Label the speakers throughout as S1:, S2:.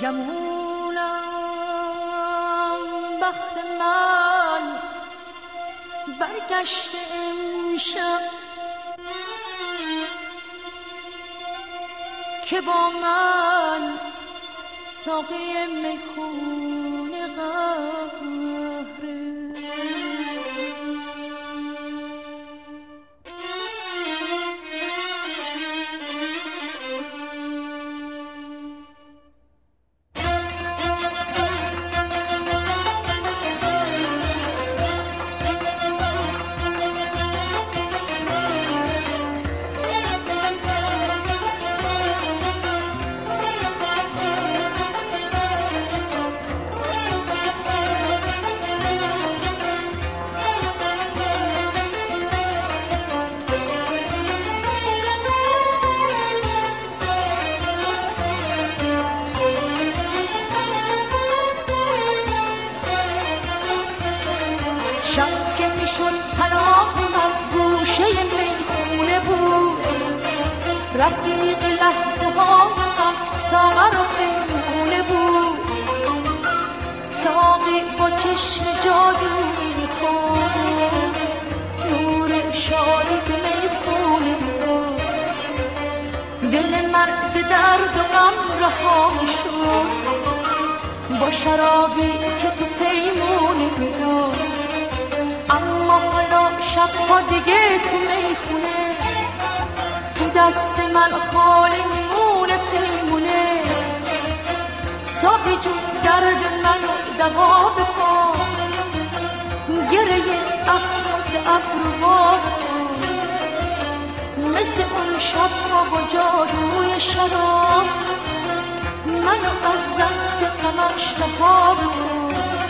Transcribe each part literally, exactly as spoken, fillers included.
S1: گمونم بخت من برگشت امشب که با من ساقی میخونه قهره.
S2: شب که میشد پناه من گوشه میخونه بود، رفیق لحظه های غم ساغر و پیمونه بود. ساقی با چشم جادویی خود نور شادی به میخونه بود. دل من ز درد و غم رها شد با شرابی که تو پیمونه میداد. اما حالا شبها دیگه تو میخونه، تو دست من خالی میمونه پیمونه. ساقی جون درد منو دوا بکن، گره افراز ابروا بکن. مثل اون شبها با جادوی شراب منو از دست غمش رها بکن.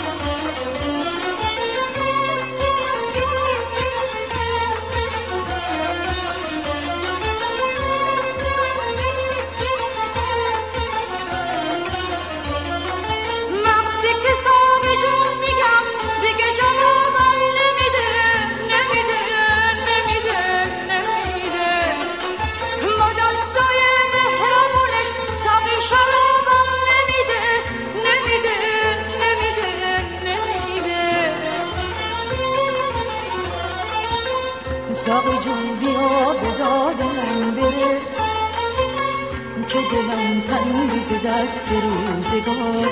S2: ساقی جون بیا به داد من برس که دلم تنگ ز دست روزگار.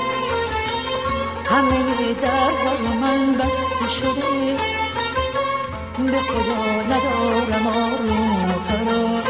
S2: همه درها من بسته شده، به خدا ندارم آروم و قرار.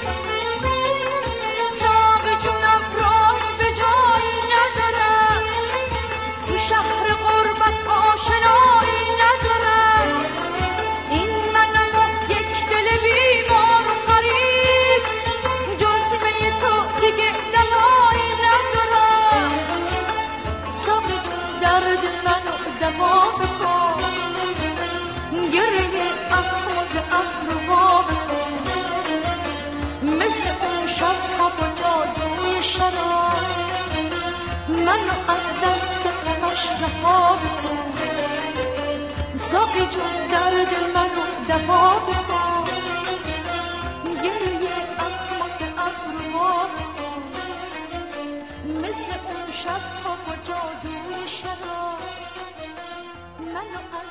S2: ساقی جونم راه به جایی ندارم، تو شهر غربت آشنایی ندارم. این منم یک دل بیمار و غریب، جزوه تو دیگه دوایی ندارم. ساقی جون درد منو دوا بکن، گره افراز ابروا بکن. مثل اون شبها با جادوی شراب منو از دست غمش رها بکن. ساقی جون درد منو دوا بکن، گره افراز ابروا بکن. مثل اون شبها با جادوی شراب منو از